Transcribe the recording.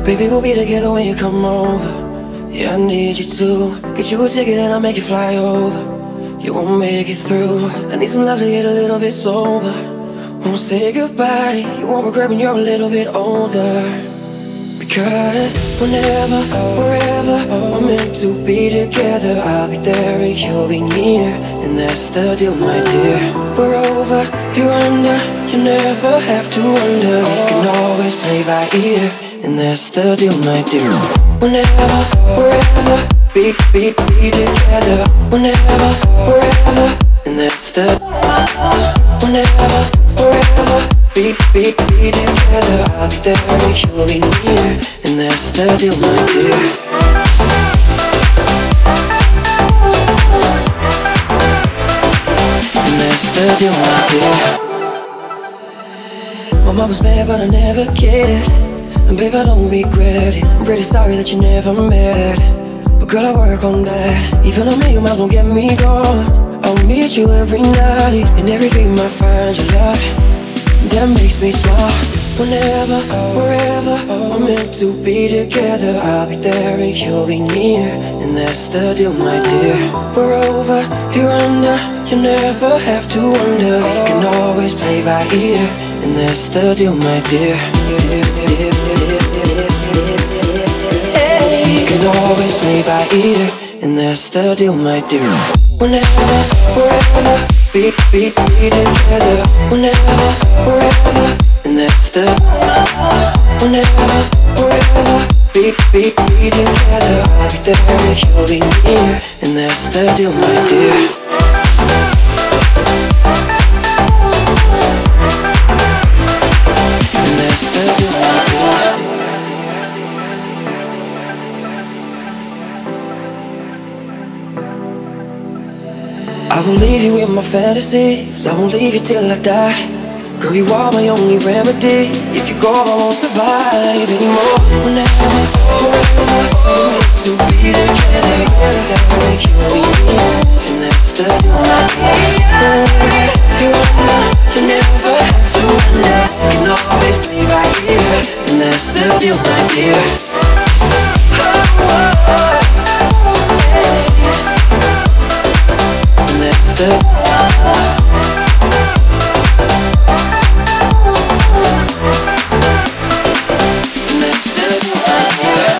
Baby, we'll be together when you come over. Yeah, I need you to get you a ticket and I'll make you fly over. You won't make it through. I need some love to get a little bit sober. Won't say goodbye. You won't regret when you're a little bit older. Because whenever, wherever we're meant to be together, I'll be there and you'll be near. And that's the deal, my dear. We're over, you're under. You never have to wonder. We can always play by ear. And that's the deal, my dear. Whenever, wherever, be together. Whenever, wherever, and that's the. Whenever, wherever, be together. I'll be there and you'll be near. And that's the deal, my dear. And that's the deal, my dear. My mom was mad but I never cared. And babe, I don't regret it. I'm pretty sorry that you never met. But girl, I work on that. Even a million miles won't get me gone. I'll meet you every night. In every dream I find your love. That makes me smile. Whenever, wherever we're meant to be together, I'll be there and you'll be near. And that's the deal, my dear. We're over, you're under. You never have to wonder. We can always play by ear. And that's the deal, my dear. Hey, we can always play by ear. And that's the deal, my dear. Whenever, wherever, be together. Whenever, wherever, and that's the. Whenever, wherever, be together. I'll be there and you'll be near. And that's the deal, my dear. And that's the deal, my dear. I won't leave you in my fantasies. I won't leave you till I die. Girl, you are my only remedy. If you go, I won't survive anymore. Whenever, wherever, we're meant to be together.